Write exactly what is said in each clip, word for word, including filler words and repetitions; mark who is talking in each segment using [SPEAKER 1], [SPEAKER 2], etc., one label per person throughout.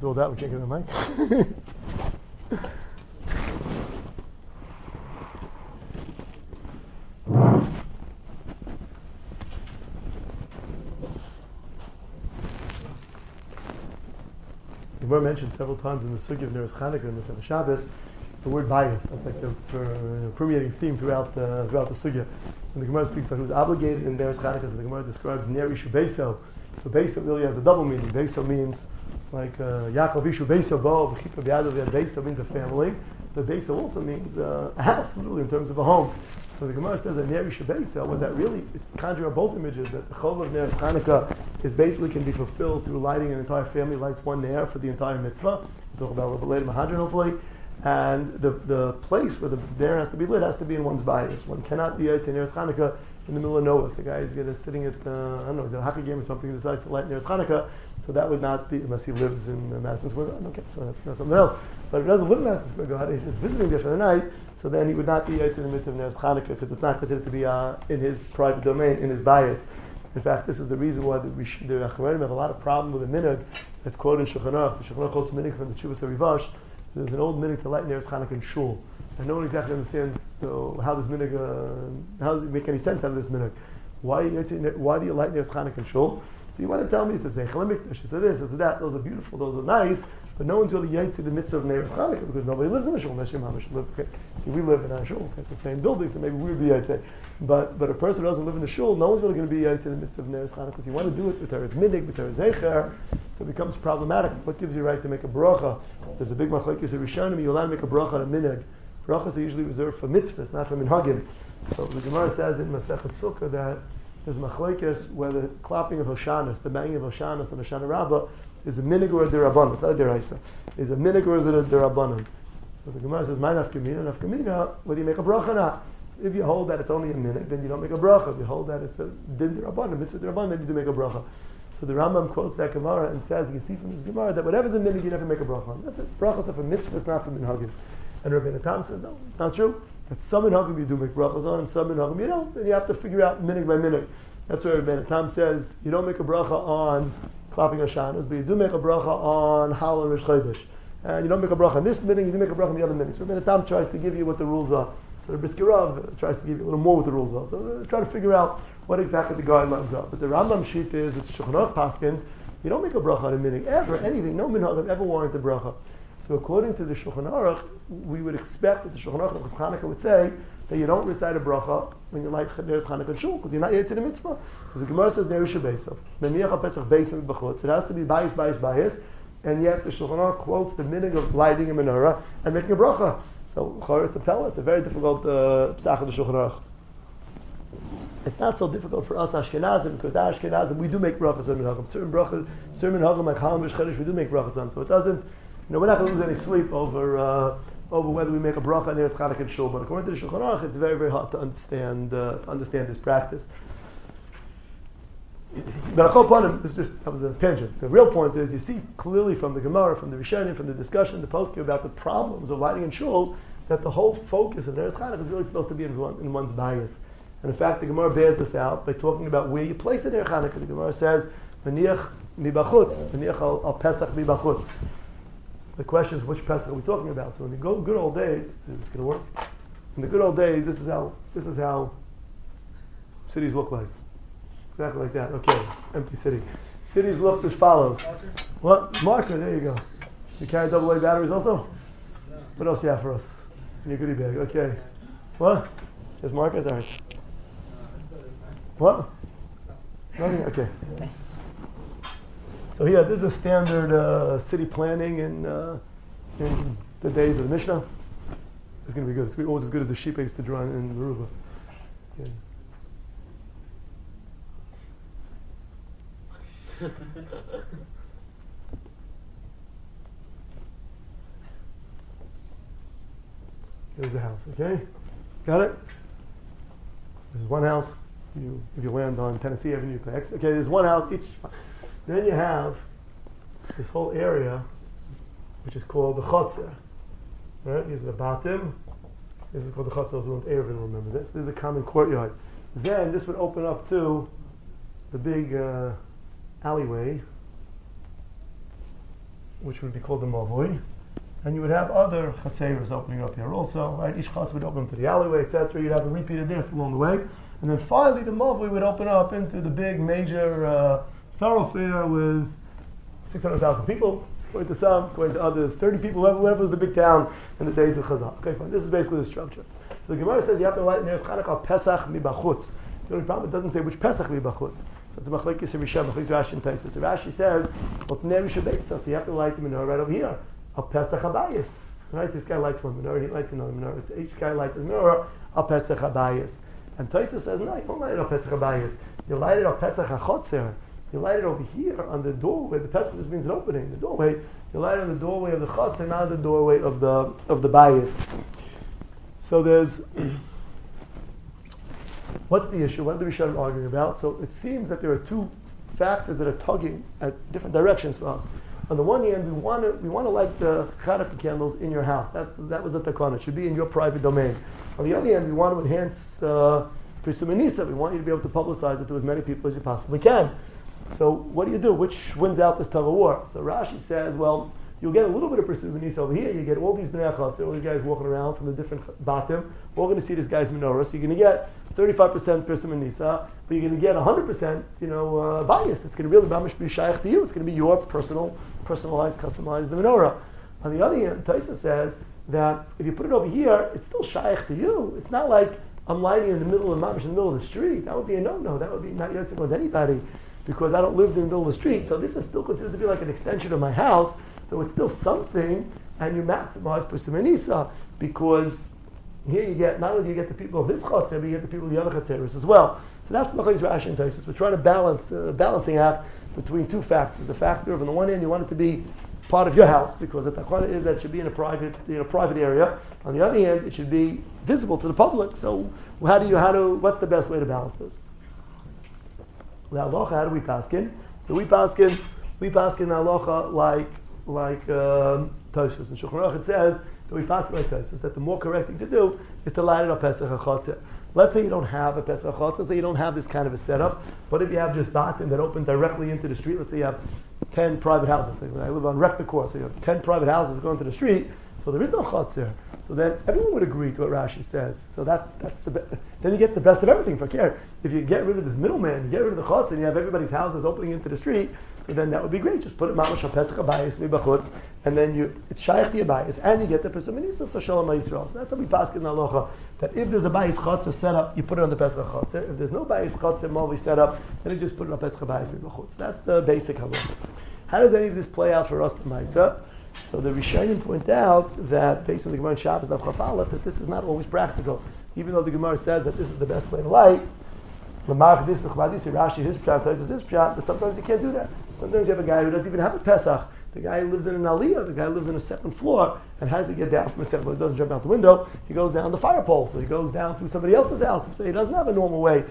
[SPEAKER 1] do all that, we can't get a mic. The Gemara mentioned several times in the Sugya of Neres Chanukah and the Sefer Shabbos the word bias. That's like the per, permeating theme throughout the throughout the Sugya. And the Gemara speaks about who was obligated in Neres Chanukah. So the Gemara describes Ner Ishu Beiso. So Beiso really has a double meaning. Beiso means like uh, Yaakov Ishu Beiso Bo V'Chipa B'Yadav Yad. Beiso means a family. But Beiso also means uh, a house, literally in terms of a home. So the Gemara says that Ner Ishu Beiso, what that really, it's conjuring up both images, that the Chol of Neres Chanukah is basically can be fulfilled through lighting an entire family lights one Ner for the entire mitzvah. We'll talk about a little bit later, Mahadran hopefully. And the the place where the Ner has to be lit has to be in one's bias. One cannot be Yitzei Neres Chanukah in the middle of nowhere. If the guy is gonna, sitting at, uh, I don't know, he's at a hockey game or something, he decides to light Neres Chanukah, so that would not be, unless he lives in uh, Madison Square Garden. Okay, so that's, that's something else. But if he doesn't live in Madison Square Garden, he's just visiting there for the night, so then he would not be Yitzei in the midst of Neres Chanukah, because it's not considered to be uh, in his private domain, in his bias. In fact, this is the reason why the, we sh- the Acharonim have a lot of problem with the minhag that's quoted in Shulchan Aruch. The Shulchan Aruch quotes a minhag from the Chuvas HaRivash. There's an old minhag to light Neres Chanukah in shul, and no one exactly understands so how this minhag, uh, how does it make any sense out of this minhag? Why, why do you light Neres Chanukah in shul? So you want to tell me it's a Zeichel HaMikdash, it's a this, it's a that, those are beautiful, those are nice, but no one's really Yaitzi the mitzvah of Neres Chanukah because nobody lives in a shul unless your mama should live. Okay. See, we live in a shul, okay. It's the same building, so maybe we would be Yaitzi. But but a person who doesn't live in the shul, no one's really going to be Yaitzi the mitzvah of Neres Chanukah because you want to do it with her as minig, with her as Zeicher, so it becomes problematic. What gives you right to make a bracha? There's a big machlekes of Rishonim, you're allowed to make a bracha on a minig. Brachas are usually reserved for mitzvahs, not for minhagim. So the Gemara says in Masechah Sukkah that there's machlekes where the clapping of Hoshanas, the banging of Hoshanas and Hoshana Rabbah is a minig or a derabanan, not a deraisa. Is a minig or is it a derabanan? So the Gemara says, "My nafkamina, nafkamina. Whether you make a bracha or not. So if you hold that it's only a minig, then you don't make a bracha. If you hold that it's a din derabanan, mitzvah derabanan, then you do make a bracha." So the Rambam quotes that Gemara and says, you can see from this Gemara that whatever's a minig, you never make a bracha on. That's it. Brachas are for mitzvahs, not for minhagim. And Rabbeinu Tam says, no, it's not true. That some minhagim you do make brachas on, and some minhagim you don't. Then you have to figure out minig by minig. That's why Rabbeinu Tam says you don't make a bracha on clapping Hashanas, but you do make a bracha on Hal and Rosh Chodesh. And you don't make a bracha on this minig, you do make a bracha on the other minig. So Rabbeinu Tam tries to give you what the rules are. So the Brisker Rav tries to give you a little more what the rules are. So uh, try to figure out what exactly the guidelines are. But the Rambam sheet is, with Shulchan Aruch Paskins, you don't make a bracha on a minig, ever, anything. No minhag ever warranted a bracha. So according to the Shulchan Aruch, we would expect that the Shulchan Aruch of Chanukah would say that you don't recite a bracha when you light Neres Chanukah in shul, because you're not yet to the mitzvah. Because the Gemara says Ner Ishu Beiso. Meniach HaPesach Beiso B'chutz. It has to be bias, bias, bias. And yet the Shulchan Aruch quotes the minig of lighting a menorah and making a bracha. So it's a pella. It's a very difficult uh, psach of the Shulchan Aruch. It's not so difficult for us Ashkenazim, because Ashkenazim we do make brachas on minhagim. Certain brachas, certain minhagim like Chal and Rosh Chodesh, we do make brachas on. So it doesn't. You know, we're not going to lose any sleep over uh, over whether we make a bracha on Neres Chanukah in shul. But according to the Shulchan Aruch, it's very very hard to understand uh, to understand this practice. But I'll upon him. This is just that was a tangent. The real point is you see clearly from the Gemara, from the Rishonim, from the discussion, the poskim about the problems of lighting in shul, that the whole focus of Neres Chanukah is really supposed to be in, one, in one's bias. And in fact, the Gemara bears this out by talking about where you place the Neres Chanukah. The Gemara says, "Maniach mibachutz, maniach al Pesach mibachutz." The question is, which Pesach are we talking about? So in the good, good old days, is this going to work? In the good old days, this is how this is how cities look like. Exactly like that. Okay, empty city. Cities look as follows. Marker? What? Marker, there you go. You carry double A batteries also? No. What else you have for us? In your goodie bag. Okay. What? There's markers? All right. What? Nothing? Okay. So here, this is a standard uh, city planning in, uh, in the days of the Mishnah. It's going to be good. It's going to be almost as good as the sheep I used to draw in, in Aruba. Okay. Here's the house, okay? Got it? There's one house. You, if you land on Tennessee Avenue, okay, there's one house each. Then you have this whole area, which is called the Chotzer. Right? These are the Batim. This is called the Chotzer. Those who don't Erevin remember this. This is a common courtyard. Then this would open up to the big uh, alleyway. which would be called the Mavui, and you would have other Chatzeros opening up here also, right? Each Chatz would open to the alleyway, et cetera. You'd have a repeat of this along the way, and then finally the Mavui would open up into the big major uh, thoroughfare with six hundred thousand people, according to some, according to others, thirty people, whatever was the big town in the days of Chazal. Okay, fine. This is basically the structure. So the Gemara says you have to light Neres Chanukah Pesach mibachutz. The only problem, it doesn't say which Pesach mibachutz. So it's a machlekes Rishon, machlekes Rashi and Taisus. So Rashi says, well, it's Ner Yishubeis, so you have to light the menorah right over here. Al Pesach Habayis. Right? This guy lights one menorah, he lights another menorah. It's each guy lights his menorah Al Pesach Habayis. And Taisus says, no, you don't light it Al Pesach Habayis. You light it Al Pesach HaChotzer. You light it over here on the doorway. The Pesach just means an opening. The doorway. You light it on the doorway of the Chotzer, not the doorway of the of the Bayis. So there's what's the issue? What are the Rishonim arguing about? So it seems that there are two factors that are tugging at different directions for us. On the one hand, we want to we want to light the Chanukah candles in your house. That that was the takana. It should be in your private domain. On the other hand, we want to enhance uh, Pirsum Nisa. We want you to be able to publicize it to as many people as you possibly can. So what do you do? Which wins out this tug of war? So Rashi says, well, you'll get a little bit of Pirsum Nisa over here. You get all these Bnei Chatzor, all these guys walking around from the different batim. We're all going to see this guy's menorah. So you're going to get thirty-five percent Pirsum Nisa, but you're going to get one hundred percent, you know, uh, bias. It's going to really mamish be shaykh to you. It's going to be your personal, personalized, customized the menorah. On the other hand, Taisa says that if you put it over here, it's still shaykh to you. It's not like I'm lighting in the middle of mamish in the middle of the street. That would be a no-no. That would be not yotzim with anybody, because I don't live in the middle of the street. So this is still considered to be like an extension of my house. So it's still something, and you maximize Pirsum Nisa, because here you get, not only do you get the people of this Chatzer, but you get the people of the other Chatzeros as well. So that's Machlekes Rashi and Taisus. We're trying to balance, uh, balancing act between two factors. The factor of, on the one hand, you want it to be part of your house, because the tachana is that it should be in a private, in a private area. On the other hand, it should be visible to the public. So how do you, how do, what's the best way to balance this? Now, halacha, how do we paskin? So we paskin, we paskin halacha like like um, Tosfos. In Shulchan Aruch it says that we paskin like Tosfos, that the more correct thing to do is to light it on Pesach HaChotzer. Let's say you don't have a Pesach HaChotzer, let's say you don't have this kind of a setup. What if you have just batim that open directly into the street? Let's say you have ten private houses. Say, I live on Rector Court, so you have ten private houses going to the street. So there is no Chotzer. So then everyone would agree to what Rashi says. So that's that's the be- then you get the best of everything for care. If you get rid of this middleman, you get rid of the Chotzer, and you have everybody's houses opening into the street, so then that would be great. Just put it mamash on Pesach Habayis mibachutz, and then you it's shaykh to your bayis, and you get the Pirsum Nisa, so shalom Yisrael. So that's how we pass in the halacha, that if there's a bayis Chotzer set up, you put it on the Pesach Chotzer. If there's no bayis Chotzer Malvi set up, then you just put it on Pesach Habayis mibachutz. That's the basic halacha. How does any of this play out for us, the Maisa? So the Rishonim point out that based on the Gemara in Shabbos Daf Chaf Aleph, that this is not always practical. Even though the Gemara says that this is the best way to light, L'march this v'chvadisi Rashi his pshat, Taisus his pshat, but sometimes you can't do that. Sometimes you have a guy who doesn't even have a Pesach. The guy who lives in an aliyah, the guy who lives in a second floor, and has to get down from a second floor. He doesn't jump out the window. He goes down the fire pole, so he goes down to somebody else's house. So he doesn't have a normal way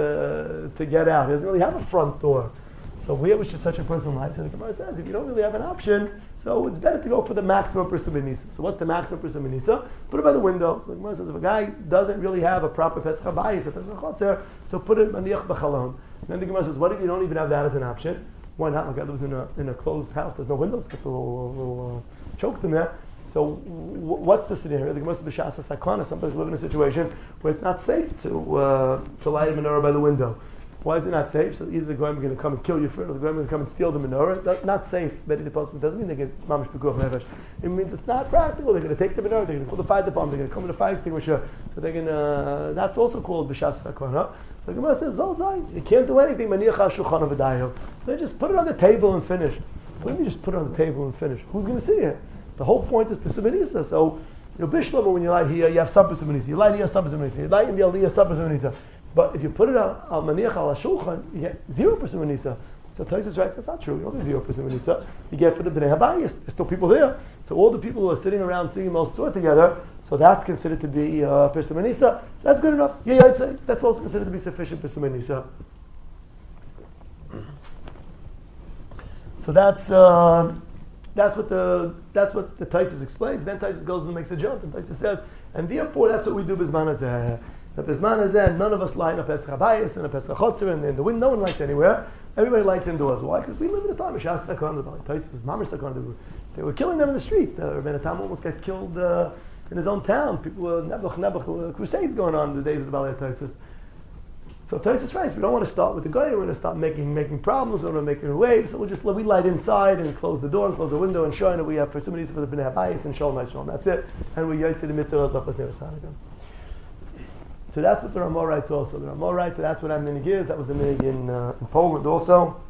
[SPEAKER 1] to to get out. He doesn't really have a front door. So where should such a person light? So the Gemara says, if you don't really have an option, so it's better to go for the maximum Pirsum Nisa. So what's the maximum Pirsum Nisa? Put it by the window. So the Gemara says, if a guy doesn't really have a proper Pesach Habayis or Pesach Chotzer, so put it maniach b'chalon. Then the Gemara says, what if you don't even have that as an option? Why not? Like a guy lives in a in a closed house, there's no windows, gets a little, little uh, choked in there. So w- what's the scenario? The Gemara says, b'shas sakana. Somebody's living in a situation where it's not safe to uh, to light a menorah by the window. Why is it not safe? So either the Goyim are going to come and kill you for it, or the Goyim are going to come and steal the menorah. That's not safe. But it doesn't mean they get mamish pikuach nefesh. It means it's not practical. They're going to take the menorah. They're going to call the fire department. They're going to come with a fire extinguisher. So they're going to. Uh, that's also called b'shas sakana. So the Gemara says, "Zol zayin. You can't do anything. Maniach shulchan v'dayo." So just put it on the table and finish. What do you mean just put it on the table and finish? Who's going to see it? The whole point is Pirsum Nisa. So you know, Bishlam, when you light here, you have some Pirsum Nisa. You light here, some Pirsum Nisa. You light in the aliyah, some Pirsum Nisa. But if you put it on al maniach al shulchan, you get zero Pirsum Nisa. So Taisus writes, that's not true. You don't get zero Pirsum Nisa. You get for the Bnei Habayis. There's still people there. So all the people who are sitting around singing Mos Tzur together, so that's considered to be uh, Pirsum Nisa. So that's good enough. Yeah, yeah, I'd say that's also considered to be sufficient Pirsum Nisa. So that's uh, that's what the that's what the Taisus explains. Then Taisus goes and makes a jump, and Taisus says, and therefore that's what we do Bisman Hazeh. The Bisman Hazeh, none of us light a Pesach Habayis and a Pesach Chotzer, and in the wind, no one lights anywhere. Everybody lights indoors. Why? Because we live in a time of Shas Sakon, the Taisus, Mamish Sakon. They were killing them in the streets. The Rebbeinu Tam almost got killed uh, in his own town. People were Nebuch, Nebuch, uh, crusades going on in the days of the Balei Taisus. So Taisus writes, we don't want to start with the guy. We're going to start making making problems. We're going to make a wave. So we'll just we light inside and close the door and close the window and show that we have opportunities for the Bnei Habayis and Shalom Yisrael. That's it. And we yotze the mitzvah of Lachos Neres Chanukah. So that's what the Ramah writes also. The Ramah writes, so that's what our minig is. That was the minig in, uh, in Poland also.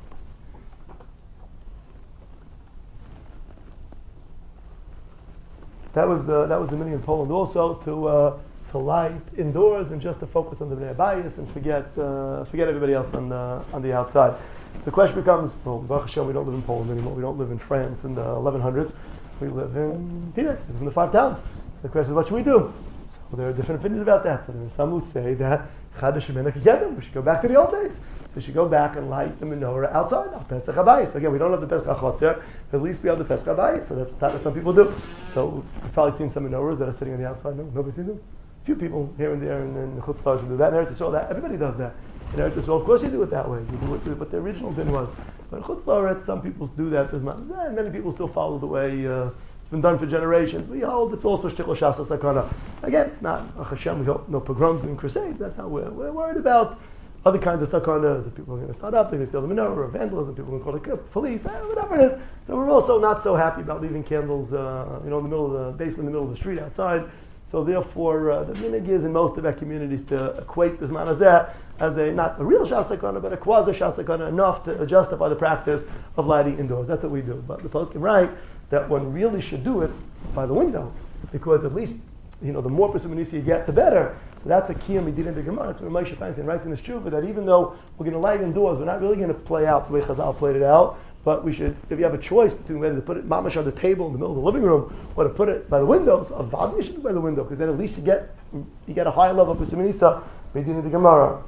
[SPEAKER 1] That was the that was the minig in Poland also, to uh, to light indoors and just to focus on the Bnei Habayis and forget uh, forget everybody else on the on the outside. So the question becomes, well, Baruch Hashem, we don't live in Poland anymore. We don't live in France in the eleven hundreds. We live in Tibet, in the five towns. So the question is, what should we do? So there are different opinions about that. So there are some who say that Chadash Shemina Kekedem, we should go back to the old days. So we should go back and light the menorah outside, al Pesach Habayis. Again, we don't have the Pesach HaChotzer, but at least we have the Pesach Habayis. So that's what some people do. So you've probably seen some menorahs that are sitting on the outside. No, nobody sees them. A few people here and there in, in the Chutz La'aretz do that. In Eretz Yisrael, that everybody does that. In Eretz Yisrael, of course, you do it that way. You do it what the original din was. But in Chutz La'aretz, some people do that. And many people still follow the way uh, it's been done for generations. We hold it's also shtickle shasa sakana. Again, it's not a Hashem. We hope no pogroms and crusades. That's how we're we're worried about other kinds of sakanas. That people are going to start up. They're going to steal the menorah or vandalism. People are going to call the police. Eh, whatever it is. So we're also not so happy about leaving candles, uh, you know, in the middle of the basement, in the middle of the street outside. So therefore, uh, the minig is in most of our communities to equate this manazeh as a not a real shasakana, but a quasi shasakana, enough to justify the practice of lighting indoors. That's what we do. But the poskim write that one really should do it by the window, because at least, you know, the more persimmon you get, the better. So that's a kiyam we did in the Gemara. That's where Moshe Feinstein writes in the Shuvah that even though we're going to light indoors, we're not really going to play out the way Chazal played it out. But we should, if you have a choice between whether to put it mamash on the table in the middle of the living room or to put it by the windows, avadi you should do by the window, because then at least you get you get a high level of persimmon we did in the Gemara.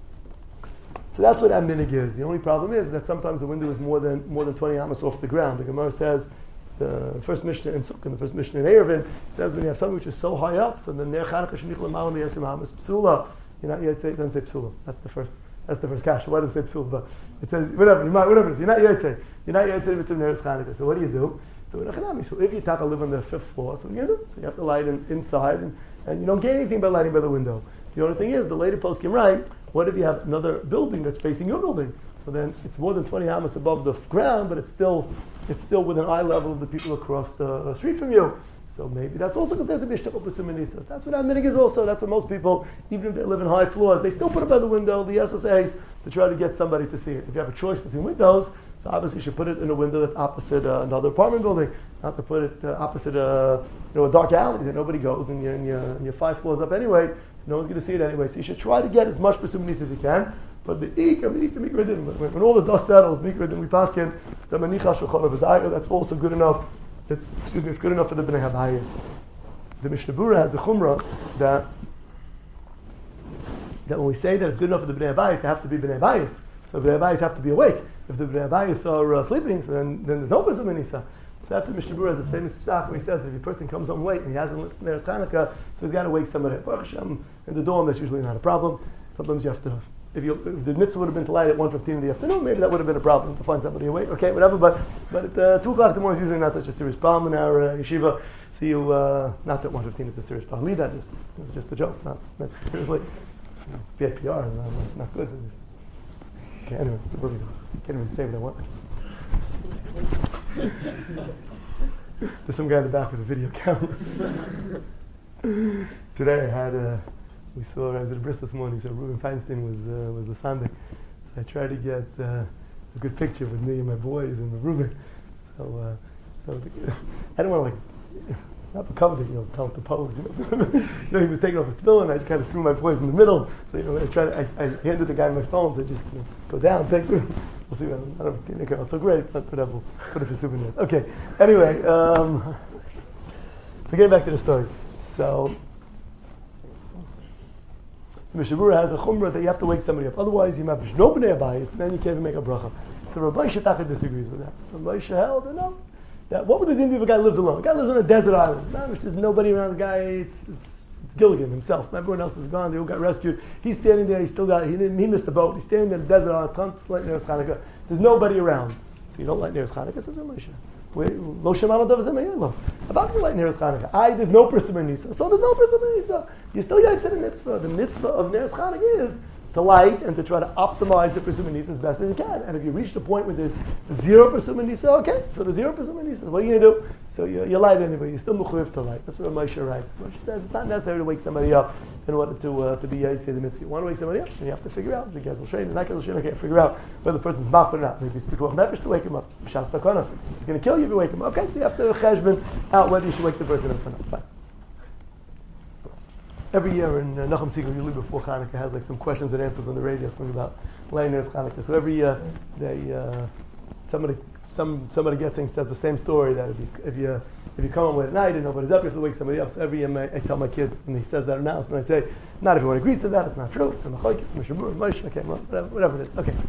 [SPEAKER 1] So that's what aminig is. The only problem is that sometimes the window is more than more than twenty amas off the ground. The Gemara says, the first Mishnah in Sukkot, the first Mishnah in Eruvin says when you have something which is so high up, so then ner chanukah shenichel l'malam yesim hamas psula. You're not yet say doesn't say psula. That's the first. That's the first kasha. Why does it say psula? But it says whatever. You might whatever it is. You're not yet say. You're not yet say mitzvah neres chanukah. So what do you do? So in a chanami, so if you taka live on the fifth floor, so what are you gonna do? So you have to light in, inside, and, and you don't gain anything by lighting by the window. The only thing is, the later poskim write, what if you have another building that's facing your building? So then it's more than twenty amas above the ground, but it's still it's still within eye level of the people across the street from you. So maybe that's also considered to be a shtickle b'simanisas. That's what our minig is also. That's what most people, even if they live in high floors, they still put it by the window, the S S As, to try to get somebody to see it. If you have a choice between windows, so obviously you should put it in a window that's opposite uh, another apartment building, not to put it uh, opposite uh, you know, a dark alley that nobody goes, and you're, and, you're, and you're five floors up anyway. No one's going to see it anyway. So you should try to get as much b'simanisas as you can. But the ikam, ikam, ikam, when, when all the dust settles, mikra we paskin, the manicha shulchan v'dayah, that's also good enough. It's, excuse me, it's good enough for the Bnei Habayis. The Mishnah Berurah has a chumrah that that when we say that it's good enough for the Bnei Habayis, they have to be Bnei Habayis. So the Bnei Habayis have to be awake. If the Bnei Habayis are uh, sleeping, so then, then there's no person Nisa. So that's what Mishnah Berurah has this famous psach where he says that if a person comes home late and he hasn't lit Neres Chanukah, so he's got to wake somebody up. Baruch Hashem, in the dorm, that's usually not a problem. Sometimes you have to. If, you, if the mitzvah would have been to light at one fifteen in the afternoon, maybe that would have been a problem to find somebody awake. Okay, whatever. But but at uh, two o'clock in the morning is usually not such a serious problem in our uh, yeshiva. So you, uh, not that one fifteen is a serious problem. Leave that. Just, it's just a joke. Not, not seriously. B A P R is not, not good. Okay, anyway, where we go? Can't even say what I want. There's some guy in the back with a video camera. Today I had a. We saw, I was at a bris this morning, so Reuben Feinstein was uh, was the Sunday. So I tried to get uh, a good picture with me and my boys and with Reuben. So, uh, so the, I didn't want to like, not be covered, you know, tell it to pose. You know, you know he was taking off his pillow, and I just kind of threw my boys in the middle. So you know, I tried. To, I, I handed the guy my phone, so I just you know, go down, take. We'll see. I don't, I don't think it's so great, but whatever. We'll put it for souvenirs. Okay. Anyway, um, so getting back to the story. So. The Mishnah Berurah has a chumrah that you have to wake somebody up. Otherwise, you have no bnei habayis, and then you can't even make a bracha. So Rabbi Shetaka disagrees with that. So Rabbi Sheh held that no. That what would the din be if a guy lives alone? A guy lives on a desert island. No, there's nobody around. The guy, it's, it's, it's Gilligan himself. Everyone else is gone. They all got rescued. He's standing there. He still got. He didn't. He missed the boat. He's standing in the desert on a ton to light Neres Chanukah. There's nobody around. So you don't light Neres Chanukah, says Rav Moshe. Lo shemana dov zemeyelo. About you light Neres Chanukah. I there's no Persimmon Nisa. So there's no Persimmon Nisa. You still got to the mitzvah. The mitzvah of Neres Chanukah is to light and to try to optimize the Persimmon Nisa as best as you can. And if you reach the point where there's zero Persimmon Nisa, okay, so there's zero Persimmon Nisa. What are you going to do? So you, you light anyway. You're still mechuyev to light. That's what Moshe writes. Moshe says it's not necessary to wake somebody up in order to uh, to be Yaitse the mitzvah. You want to wake somebody up, and you have to figure out. The Gezel Shein, the Gezel Shein, I can't figure out whether the person's mach or not. Maybe speak of nefesh to wake him up. Shas takana. He's going to kill you if you wake him up. Okay, so you have to cheshbon out whether you should wake the person up or not. Fine. Every year in uh, Nachum Segal, usually before Hanukkah, has like some questions and answers on the radio, something about lighting Neres Hanukkah. So every year, they uh, somebody some somebody gets and says the same story that if you if you if you come home late at night and nobody's up, you have to wake somebody up. So every year, I, I tell my kids when he says that announcement, I say, not everyone agrees to that. It's not true. It's a machlokes, it's a mishabur, Moshe. Okay, well, whatever, whatever it is. Okay.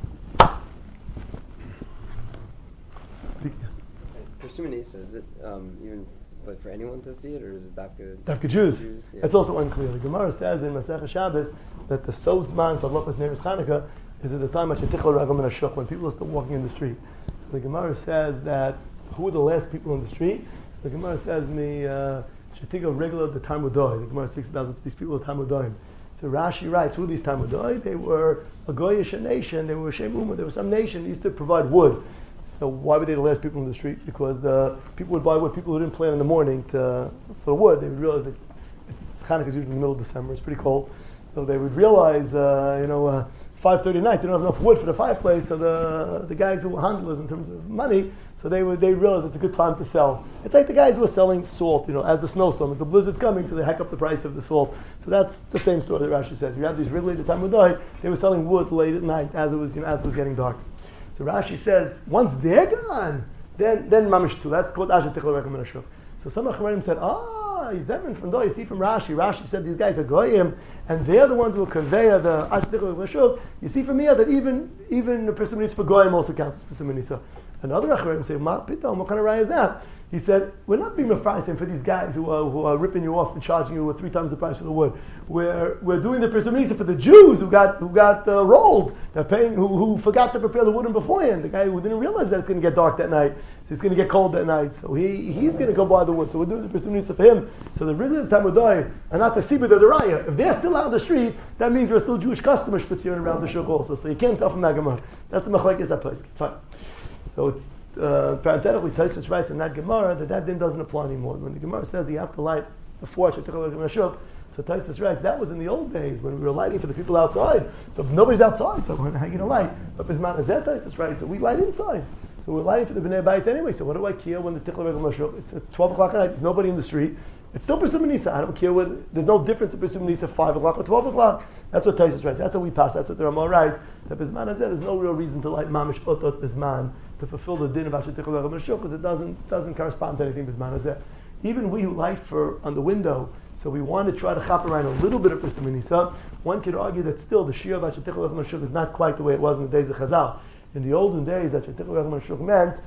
[SPEAKER 2] Persimmon Nisa, is it um, even like for anyone to see it, or is it Dafka?
[SPEAKER 1] Dafka Jews.
[SPEAKER 2] Jews? Yeah.
[SPEAKER 1] It's also unclear. The Gemara says in Masechah Shabbos that the Sozman for Lopas Neres Chanukah is at the time at Shetichel Ragam and Ashuk, when people are still walking in the street. So the Gemara says that who are the last people in the street? So the Gemara says me Shetichel regular the Talmudoi. The Gemara speaks about these people of Talmudoim. So Rashi writes, who are these Talmudoi? They were a Goyish nation. They were a Shem Ummah. They were some nation that used to provide wood. So why were they the last people in the street? Because the people would buy wood. People who didn't plan in the morning to, for the wood, they would realize that it's Hanukkah is usually in the middle of December. It's pretty cold, so they would realize, uh, you know, uh, five thirty at night they don't have enough wood for the fireplace. So the the guys who were handlers in terms of money, so they would they realize it's a good time to sell. It's like the guys who are selling salt, you know, as the snowstorm, as the blizzard's coming, so they hike up the price of the salt. So that's the same story that Rashi says. You have these really the time of day, they were selling wood late at night as it was, you know, as it was getting dark. So Rashi says, once they're gone, then then mamish tu. That's called Asher Tichel Rekem Menashuk. So some Achmarim said, ah, he's Evan from Do. You see from Rashi. Rashi said these guys are goyim, and they're the ones who will convey the Asher Tichel Rekem Menashuk. You see from here that even even the person who needs for goyim also counts as person Nisa. Another Achmarim say, Ma Pitom, what kind of raya is that? He said, we're not being mafrasim for these guys who are, who are ripping you off and charging you with three times the price of the wood. We're we're doing the Persimmon for the Jews who got who got uh, rolled. They're paying who, who forgot to prepare the wood beforehand. The guy who didn't realize that it's going to get dark that night, so it's going to get cold that night. So he he's going to go buy the wood. So we're doing the Persimmon for him. So the really the Talmudai are not the Sibud of the Raya. If they're still out on the street, that means there are still Jewish customers spazieren around the shuk also. So you can't tell from that Gemara. That's a machlekes that place. Fine. So it's. Uh, parenthetically, Tosfos writes in that Gemara that that din doesn't apply anymore. When the Gemara says you have to light before Shetichel Rekem Menashuk, so Tosfos writes that was in the old days when we were lighting for the people outside. So if nobody's outside, so how are you going to light? But Bisman Azeh, Tosfos writes, so we light inside. So we're lighting for the Bnei Bayis anyway. So what do I care when the Tichel Rekem Menashuk? It's at twelve o'clock at night. There's nobody in the street. It's still Persimmon Nisa. I don't care whether there's no difference in Persimmon Nisa five o'clock or twelve o'clock. That's what Tosfos writes. That's how we pass. That's what the Ramah writes. That Bisman Azeh, there's no real reason to light Mamish Otot Bisman to fulfill the din about Shetichel Rekem Menashuk, because it doesn't doesn't correspond to anything Bisman Hazeh. Even we who light for on the window, so we want to try to chop around a little bit of Persimmon Nisa. One could argue that still the Shir about Shetichel Rekem Menashuk is not quite the way it was in the days of Chazal. In the olden days, that Shetichel Rekem Menashuk meant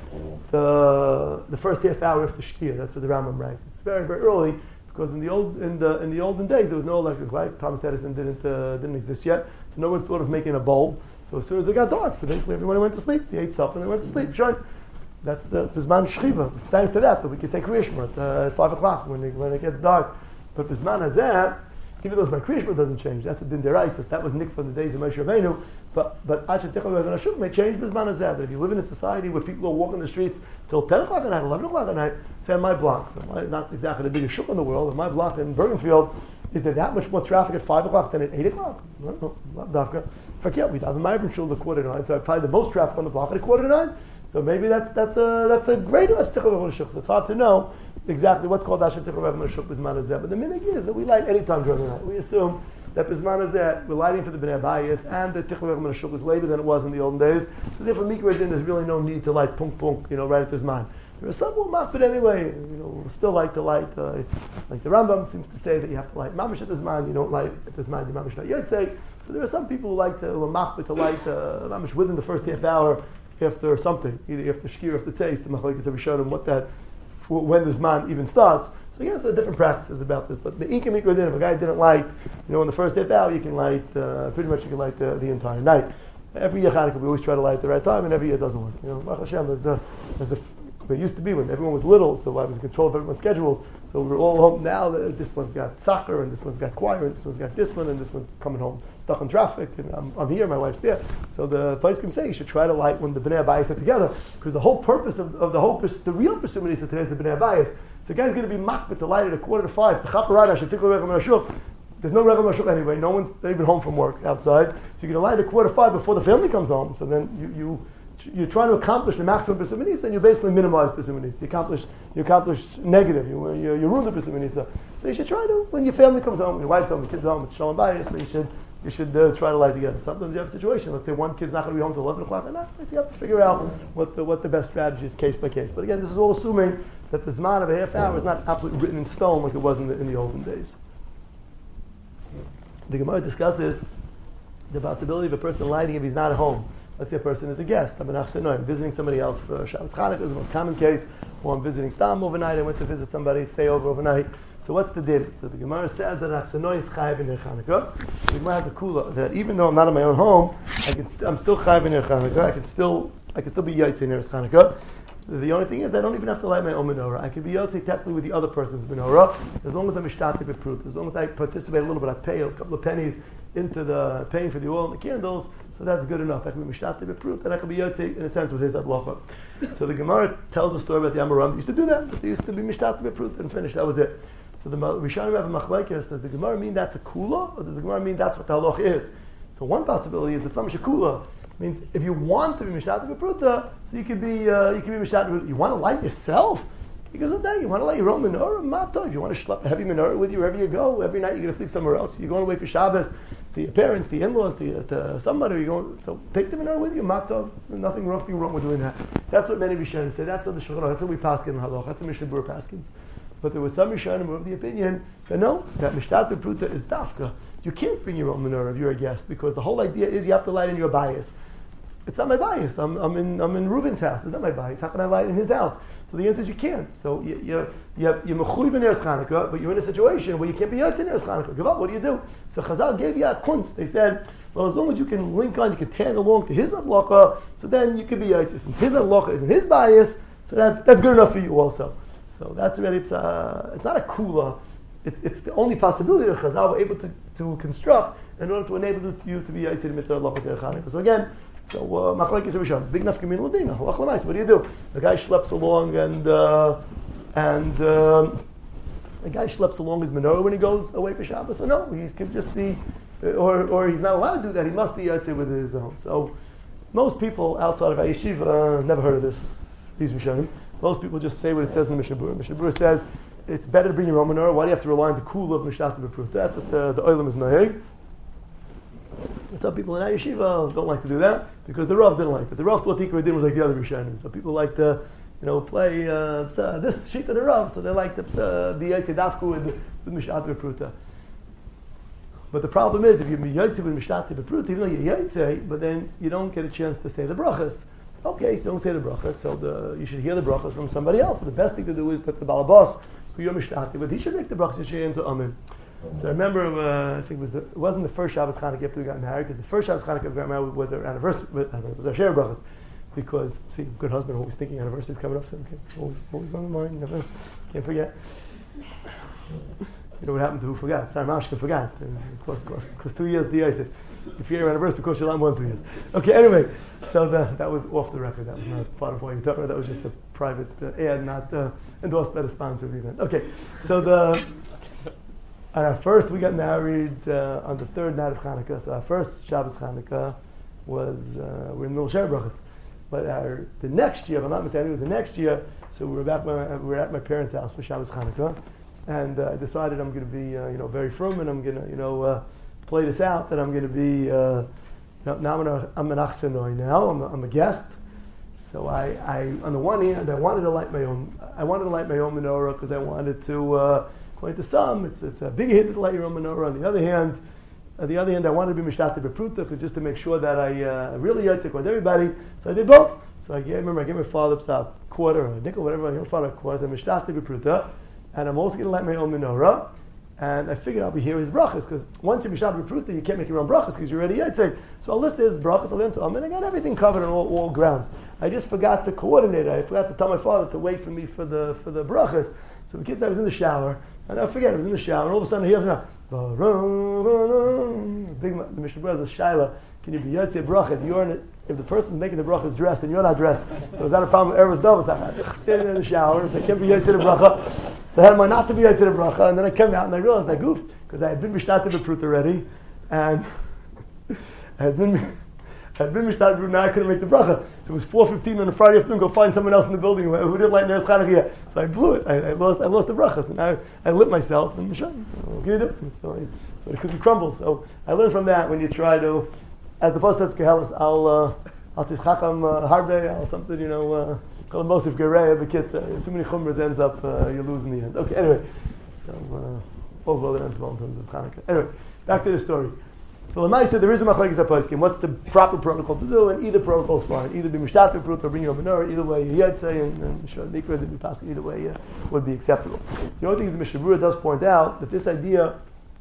[SPEAKER 1] the the first half hour after Shkia. That's what the Rambam writes. It's very very early. Because in the old in the in the olden days there was no electric light. Thomas Edison didn't uh, didn't exist yet, so no one thought of making a bulb. So as soon as it got dark, so basically everyone went to sleep. They ate stuff and they went to sleep. Sure, that's the Bisman Shchiva. It's thanks to that that we can say Kriya Shema at, uh, at five o'clock when it, when it gets dark. But Bisman Hazeh, even though my Kriya Shema doesn't change, that's a din deraisa. That was nicked from the days of Moshe Rabbeinu. But but Asher Tichel Rekem Menashuk may change Bisman Hazeh. But if you live in a society where people are walking the streets till ten o'clock at night, eleven o'clock at night, say on my block, so my, not exactly the biggest shuk in the world, but my block in Bergenfield, is there that much more traffic at five o'clock than at eight o'clock? I don't know, not Dafka. Forget, we have a Ma'ariv shul at quarter to nine, so I probably the most traffic on the block at a quarter to nine. So maybe that's that's a that's a great Asher Tichel Rekem Menashuk. So it's hard to know exactly what's called Asher Tichel Rekem Menashuk Bisman Hazeh. But the minhag is that we light any time during the night. We assume that Bisman Hazeh, we're lighting for the Bnei Bayis, and the Tichel Rekem Menashuk is later than it was in the olden days. So therefore, Mikra Din, there's really no need to light punk punk, you know, right at this man. There are some who mock, but anyway, you know, still like to light, uh, like the Rambam seems to say that you have to light mamish at this man, you don't light at this man, you mamish not yet say. So there are some people who like to, who are mock, to light uh, mamish within the first half hour after something, either after shkir, after taste, the machlekes have shown them what that before when the Zman even starts. So again, so different practices about this. But the Ika Mikra Din, if a guy didn't light, you know, in the first half hour, you can light, uh, pretty much you can light the, the entire night. Every year Hanukkah, we always try to light at the right time, and every year it doesn't work. You know, Baruch Hashem, as the, as the, it used to be when everyone was little, so I was in control of everyone's schedules. So we're all home now. This one's got soccer, and this one's got choir, and this one's got this one, and this one's coming home stuck in traffic, and I'm, I'm here, my wife's there. So the place can say you should try to light when the Bnei Abayis are together, because the whole purpose of, of the whole, the real pursuit is today is the Bnei Abayis. So the guy's going to be makbet to light at a quarter to five. The chaparada should tickle Regel Mashuk. There's no Regel Mashuk anyway. No one's even home from work outside. So you're going to light at a quarter to five before the family comes home. So then you, you you're trying to accomplish the maximum pursuit, and you basically minimize pursuit. You accomplish you accomplish negative. You you, you ruin the pursuit. So you should try to, when your family comes home, your wife's home, your kids home, it's Shalom Bayis, so you should you should uh, try to light together. Sometimes you have a situation. Let's say one kid's not going to be home till eleven o'clock at night. So you have to figure out what the what the best strategy is, case by case. But again, this is all assuming that the Zman of a half hour is not absolutely written in stone like it was in the, in the olden days. The Gemara discusses the possibility of a person lighting if he's not at home. Let's say a person is a guest. I'm I'm visiting somebody else for Shabbos Chanukah is the most common case. Or I'm visiting Stam overnight. I went to visit somebody, stay over overnight. So what's the din? So the Gemara says that Achsenoi is chayav in Chanukah. The Gemara has a kula that even though I'm not in my own home, I can st- I'm still chayav in Chanukah. I can still I can still be yaitz in Chanukah. The only thing is I don't even have to light my own menorah. I can be yaitz technically with the other person's menorah as long as I'm mishtatif b'prut. As long as I participate a little bit, I pay a couple of pennies into the paying for the oil and the candles. So that's good enough. I can be mishtatif b'prut, and I can be yaitz in a sense with his adlacha. So the Gemara tells a story about the Amoram. They used to do that. They used to be mishtatif b'prut and finish. That was it. So the Rishonim have a machlekes. Does the Gemara mean that's a kula, or does the Gemara mean that's what the halacha is? So one possibility is it's not kula. Means if you want to be mishtatif b'pruta, so you can be uh, you can be mishtatif. You want to light yourself? Because of that, you want to light your own menorah. Mato. If you want to schlep a heavy menorah with you wherever you go, every night you're going to sleep somewhere else. You're going away for Shabbos to your parents, to your in-laws, to, your, to somebody. You're going, so take the menorah with you. Mato. Nothing wrong, nothing wrong with doing that. That's what many Rishonim say. That's what the Shulchan. That's what we paskin in halach. That's what Mishnah Berurah paskins. But there was some Rishonim who were of the opinion that no, that mishtatif b'pruta is dafka. You can't bring your own menorah if you're a guest, because the whole idea is you have to light in your bias. It's not my bias. I'm, I'm in I'm in Reuben's house. It's not my bias. How can I light in his house? So the answer is you can't. So you you you you're mechuyev in Eretz Chanukah, but you're in a situation where you can't be yotze in Eretz Chanukah. Give up. What do you do? So Chazal gave you a kunst. They said, well, as long as you can link on, you can tag along to his adlacha, so then you can be yotze. Since his adlacha isn't his bias, so that that's good enough for you also. So that's really it's, uh, it's not a kula. It, it's the only possibility that Chazal were able to, to construct in order to enable you to be yotze in mitzvah adlacha Eretz Chanukah. So again. So, machlekes uh, Rishon, big enough communal dina. Halach l'mais. What do you do? The guy schleps along, and uh, and um, the guy schleps along his menorah when he goes away for Shabbos. So no, he can just be, or or he's not allowed to do that. He must be yotze with his own. So, most people outside of Yeshiva uh, never heard of this. These Rishonim. Most people just say what it says in the Mishnah Berurah. Mishnah Berurah says it's better to bring your own menorah. Why do you have to rely on the kula of mishtatif b'prut? That's what the the oilam is naheg. Some people in Yeshiva don't like to do that because the Rav didn't like it. The Rav thought the Ikra Din was like the other Rishonim. So people like to, you know, play uh, psa, this sheet of the Rav. So they like to psa, the Yotze Dafku with the Mishtatif B'pruta. But the problem is if you Yotze with Mishtatif B'pruta, even though you Yotze, but then you don't get a chance to say the brachas. Okay, so don't say the brachas. So the, you should hear the brachas from somebody else. So the best thing to do is that the Balabas, who you're Mishtatif, but he should make the brachas Yishayin so Amen. So I remember, uh, I think it was the, it wasn't the first Shabbos Chanukah after we got married, because the first Shabbos Chanukah we got married was our anniversary, it was our share brachas, because see, good husband always thinking anniversaries coming up, so okay, always, always on the mind, never can't forget. You know what happened to who forgot? Sarah Mashka forgot. And of course, of course, because two years the ice. If you're your anniversary, of course, you'll have more than two years. Okay, anyway, so the, that was off the record. That was not part of what you talking about. That was just a private uh, ad, not uh, endorsed by the sponsor of the event. Okay, so the. And our first, we got married uh, on the third night of Hanukkah. So our first Shabbos Hanukkah was uh, we're in the middle of Share Brachas. But our, the next year, if I'm not mistaken, it was the next year. So we were back. My, we were at my parents' house for Shabbos Hanukkah, and uh, I decided I'm going to be, uh, you know, very firm, and I'm going to, you know, uh, play this out. That I'm going to be. Uh, now I'm an I'm an achsenoi now. I'm a, I'm a guest. So I, I, on the one hand, I wanted to light my own. I wanted to light my own menorah because I wanted to. Uh, According to some, it's it's a big hit to light your own menorah. On the other hand, on the other hand, I wanted to be mishtatif b'pruta just to make sure that I uh, really yotze with everybody. So I did both. So I gave, remember I gave my father a quarter, or a nickel, whatever. I gave my father a quarter. I said, "Mishtachti b'pruta," and I'm also going to light my own menorah. And I figured I'll be here his brachas, because once you're mishtachti b'pruta, you can't make your own brachas because you're already yatzei. So I'll list his brachas, I'll learn to and I got everything covered on all, all grounds. I just forgot to coordinate it. I forgot to tell my father to wait for me for the for the brachas. So the kids, I was in the shower, and I forget I was in the shower, and all of a sudden I hear now, big the Mishnah Berurah is a shaila. Can you be yatzei bracha if you're in it? If the person making the bracha is dressed and you're not dressed, so is that a problem with Erev Dovas? I'm standing in the shower, so I can't be yatzei the bracha. So I had my not to be yatzei the bracha, and then I came out and I realized I goofed because I had been mishtachti b'prut already, and I had been I had been mishtachti b'prut. Now I couldn't make the bracha. So it was four fifteen on a Friday afternoon. Go find someone else in the building who, who didn't light Neres Chanukah yet. So I blew it. I, I lost I lost the bracha. So now I, I lit myself and Mishan. What can you do? So, I, so the cookie crumbles. So I learned from that when you try to. As the post says, Kehelis, I'll uh, I'll tischacham harbe, I'll something, you know, uh, call it Mosif Gereya, but kids, too many chumras ends up, uh, you lose in the end. Okay, anyway, so, uh, all well it ends well in terms of Hanukkah. Anyway, back to the story. So Lamai said there is a machlekes haposkim. What's the proper protocol to do? And either protocol is fine. Either be mishtachti b'prut or bring your menorah. Either way, you say and and shor mikra and be passing. Either way, uh, would be acceptable. The only thing is the Mishnah Berurah does point out that this idea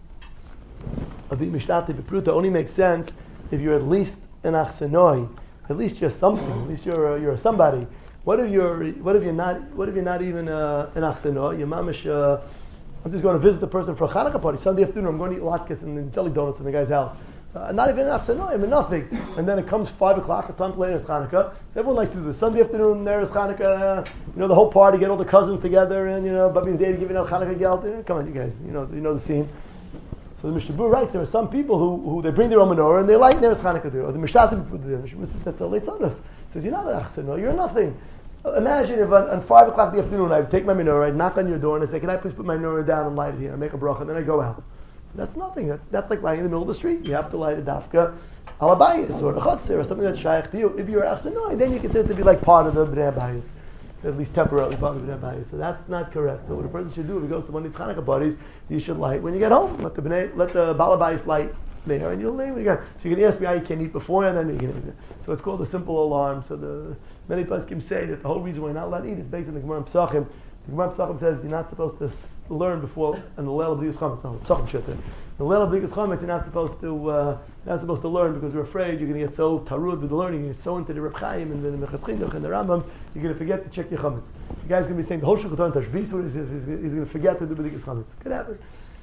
[SPEAKER 1] of being mishtachti b'prut only makes sense if you're at least an achsenoi, at least you're something, at least you're a, you're a somebody. What if you're what if you're not what if you're not even uh, an achsenoi? You're mamish. Uh, I'm just going to visit the person for a Hanukkah party Sunday afternoon. I'm going to eat latkes and jelly donuts in the guy's house. So I'm not even an achsenoi. I'm in nothing. And then it comes five o'clock. It's time to lay Neres Chanukah. So everyone likes to do this Sunday afternoon Neres Chanukah. You know the whole party, get all the cousins together, and you know Babi and Zayda giving out Chanukah geld. You know, come on, you guys. You know you know the scene. So the Mishnah Berurah writes there are some people who, who they bring their own menorah and they light Neres Chanukah there, or the Mishtachti b'prut there. Mishnah Berurah says that's a leitzanus. Says you're not an achsenoi. You're nothing. Imagine if on, on five o'clock in the afternoon I would take my menorah, I'd knock on your door, and I say, "Can I please put my menorah down and light it here?" I make a bracha, and then I go out. So that's nothing. That's that's like lying in the middle of the street. You have to light a dafka alabayis or a chotzer or something that's shaykh to you. If you're achsenoi, then you consider it to be like part of the bnei bayis, at least temporarily part of the bnei bayis. So that's not correct. So what a person should do if he goes to one of these Chanukah parties, you should light when you get home. Let the bnei, let the balabayis light there, and you'll leave when you get. So you can ask me how you can eat before, and then you can eat. So it's called a simple alarm. So the many poskim say that the whole reason why you're not allowed to eat is based on the Gemara Pesachim. The Gemara Pesachim says you're not supposed to learn before in the Leil of B'dikas Chametz. No, Pesachim shit there. The Leil of B'dikas Chametz, you're not supposed to uh, you're not supposed to learn because you're afraid you're going to get so tarud with the learning, you're so into the Reb Chaim and the Mechas Chinuch and the Rambams, you're going to forget to check your Chametz. The guy's going to be saying the whole Shulchan Tashbis, what is it? He's going to forget to do B'dikas Chametz. Could happen.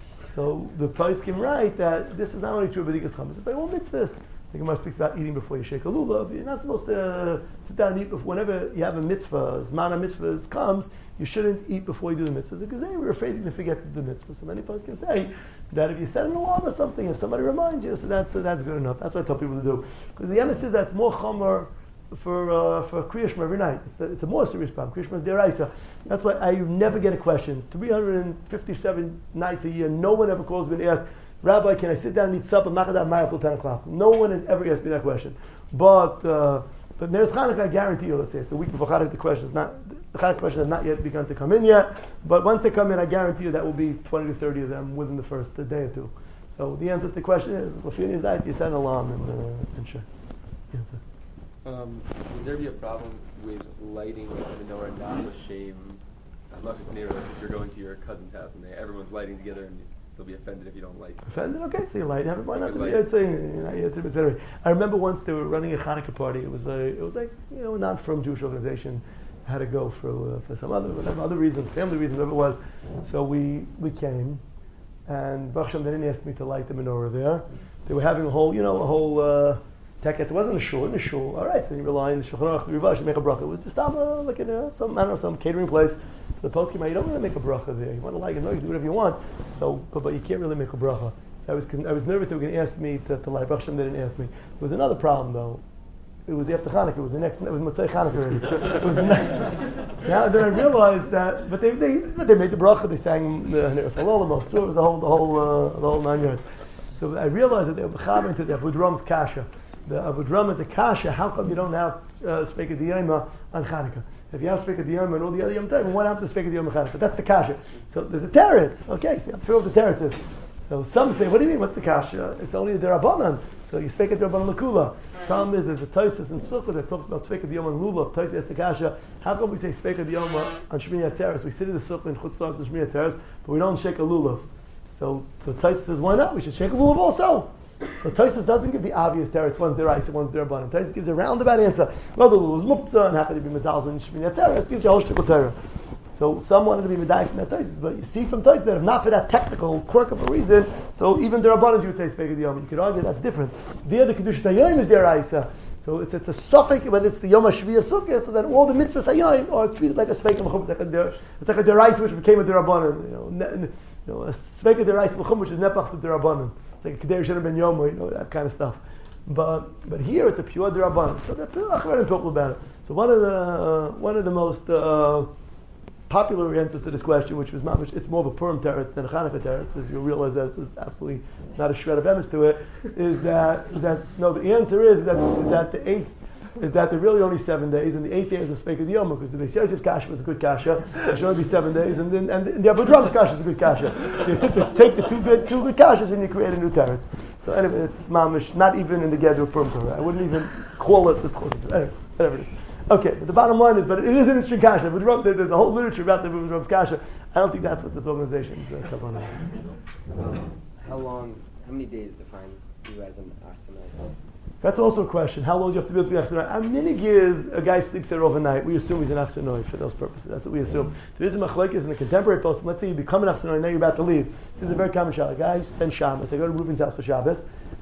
[SPEAKER 1] So the poskim write that this is not only true of B'dikas Chametz, it's by all mitzvahs. The Gemara speaks about eating before you shake a lulav. You're not supposed to uh, sit down and eat before. Whenever you have a mitzvah, Zman HaMitzvahs comes, you shouldn't eat before you do the mitzvahs because hey, we're afraid you're going to forget to do the mitzvahs. So many poskim say that if you set an alarm or something, if somebody reminds you, so that's uh, that's good enough. That's what I tell people to do. Because the Yemen says that's more chomer for uh, for Kriya Shema every night. It's, the, it's a more serious problem. Kriya Shema is deraisa. That's why I never get a question. three hundred fifty-seven nights a year, no one ever calls me and asks, Rabbi, can I sit down and eat supper? I'm not going to have Ma'ariv till ten o'clock. No one has ever asked me that question. But uh, but Neres Chanukah, I guarantee you, let's say it's a week before Chanukah, the question is not the Chanukah question has not yet begun to come in yet. But once they come in, I guarantee you that will be twenty to thirty of them within the first day or two. So the answer to the question is, Lafini is that you set an alarm and uh, and sure.
[SPEAKER 3] Um, would there be a problem with lighting the menorah not with shame, unless it's near, like if you're going to your cousin's house and they, everyone's lighting together and they'll be offended if you don't light?
[SPEAKER 1] Offended? Okay, so you light. Have it. Why not?
[SPEAKER 3] Okay,
[SPEAKER 1] It's saying, you know, it's, it's, it's, I remember once they were running a Hanukkah party. It was very, it was like, you know, not from Jewish organization. I had to go for uh, for some other whatever other reasons, family reasons, whatever it was. So we we came, and Baruch Hashem, they didn't ask me to light the menorah there. They were having a whole, you know, a whole. Uh, It wasn't a shul, in a shul. All right, so you rely on the Shulchan Aruch, the Rivash, you make a bracha. It was just uh, like in a, some, I don't know, some catering place. So the post came out, you don't really make a bracha there. You want to like it, no, you can do whatever you want. So, but, but you can't really make a bracha. So I was I was nervous they were going to ask me to, to light. Baruch Hashem, they didn't ask me. There was another problem though. It was after Hanukkah. It was the next. It was Motzei Hanukkah already. It was the next, now then I realized that, but they they but they made the bracha. They sang the Hallel most. So it was the whole the whole uh, the whole nine yards. So I realized that they were mechaber into the Avodram's kasha. The Avodram is a kasha. How come you don't have uh, Speika Diyama on Chanukah? If you have Speika Diyama and all the other Yom Tovim, why not have the Speika Diyama on Chanukah? That's the kasha. So there's a teretz. Okay, so I'm thrilled with the teretz is. So some say, what do you mean? What's the kasha? It's only a derabanan. So you speak at derabanan lakula. Problem is, there's a Tosfos in Sukkah that talks about speak at the yom on lulav. Tosfos asks the kasha, how come we say speak at the yom on Shmini Atzeres? We sit in the Sukkah in Chutz Laretz on Shmini Atzeres, but we don't shake a lulav. So, so Tosfos says, why not? We should shake a lulav also. So Tosfos doesn't give the obvious teretz. One's deraisa, one's derabanan. Tosfos gives a roundabout answer. Well, the lulav is muktzah and happy to be mezalzel in Shmini Atzeres. Gives you a whole shtickle Torah. So some wanted to be medayik from that Tosfos, but you see from Tosfos that if not for that technical quirk of a reason, so even the Rabbanan you would say Speik of the Yom. You could argue that's different. The other Kedusha Hayom is deraisa. So it's it's a suffix, but it's the Yom HaShviyah Sukkah, so that all the mitzvahs Hayom are treated like a Speik of Mechum. It's like a der, it's like a deraisa which became a derabanan. You know, ne, ne, you know, a Speik of deraisa Mechum which is nepach to derabanan. It's like a Kedei Shem Ben Yom, you know, that kind of stuff. But but here it's a pure derabanan. So the Achronim talk about it. So one of the uh, one of the most uh, popular answers to this question, which was mamish, it's more of a Purim teretz than a Chanukah teretz, as you'll realize that there's absolutely not a shred of emes to it, is that, is that no, the answer is that, is that the eighth, is that there are really only seven days, and the eighth day is a Speik of the Yom, because the Beis Yosef's kasha was a good kasha, there should only be seven days, and then and the, and the Abu Drum's kasha is a good kasha. So you took the, take the two good two good kashas and you create a new teretz. So anyway, it's mamish, not even in the Gedr of Purim Torah. I wouldn't even call it this. Anyway, whatever it is. Okay, but the bottom line is, but it is an interesting kasha. There's a whole literature about the Rubin's kasha. I don't think that's what this organization is uh, on.
[SPEAKER 2] Um, how long, how many days defines you as an Achsanai?
[SPEAKER 1] That's also a question. How long do you have to be able to be an Achsanoi? Our minig is a guy sleeps there overnight. We assume he's an Achsanoi for those purposes. That's what we assume. There is a machlekes in the contemporary post. Let's say you become an Achsanoi, now you're about to leave. This is a very common shot. A guy spends Shabbos. I go to Reuben's house for Shabbos,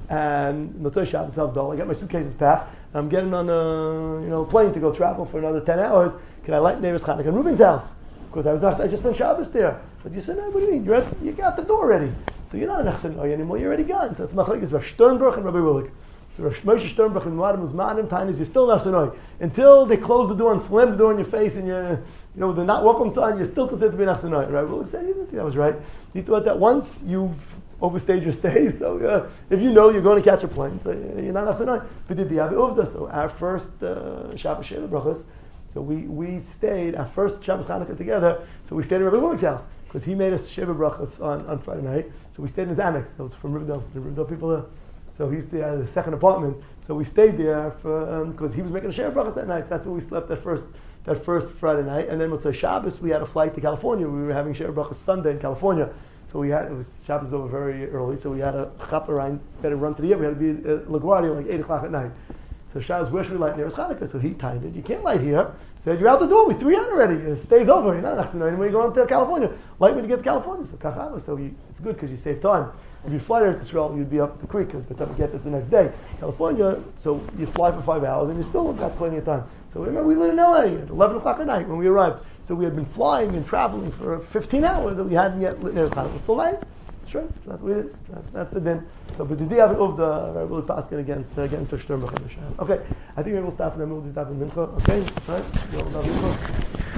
[SPEAKER 1] and Motzei Shabbos Havdalah. I got my suitcases packed. I'm getting on a you know plane to go travel for another ten hours. Can I light Neiros Chanukah in Reuben's house? Because I was not, I just spent Shabbos there. But you said, no, what do you mean? You're at, you got the door already. So you're not an Achsanoi anymore. You're already gone. So it's machlekes Rav Sternberg and Rabbi Willig. So Rav Moshe Sternberg and Marim Uzmanim time is you're still an Achsanoi until they close the door and slam the door in your face and you're you know the not welcome sign. You're still considered to be an Achsanoi. Rabbi Willig said, you didn't think that was right. You thought that once you've overstayed your stay, so uh, if you know you're going to catch a plane, so you're not Achsanoi. But did the Avi Uvda? So our first uh, Shabbos Sheva Brachos. So we, we stayed, our first Shabbos Chanukah together, so we stayed at Rabbi Willig's house, because he made us Sheva Brachos on, on Friday night, so we stayed in his annex. That was from Riverdale, the Riverdale people there. So he used to have the second apartment, so we stayed there for, because um, he was making a Sheva Brachos that night, so that's where we slept that first that first Friday night, and then Motzei Shabbos, we had a flight to California. We were having Sheva Brachos Sunday in California, so we had, it was Shabbos over very early, so we had a chaperine, better run to the air, we had to be at LaGuardia like eight o'clock at night. So Shabbos, where should we light? Near Chanukah. So he timed it. You can't light here. Said, you're out the door. We threw you out already. It stays over. You're not an Achsanoi anymore. You're going to California. Light when you get to California. So Kachava. So you, it's good because you save time. If you fly to Israel, you'd be up the creek. By the time you get there the next day. California, so you fly for five hours and you still got plenty of time. So remember, we lived in L A at eleven o'clock at night when we arrived. So we had been flying and traveling for fifteen hours and we hadn't yet lit near Chanukah. It was still night. Sure, so that's what we did. That's, that's the din. So, but the day of the Rabbi Willig Paskin against against the Sternberg. Okay, I think maybe we'll stop and then we'll just stop in Mincha. Okay, all right.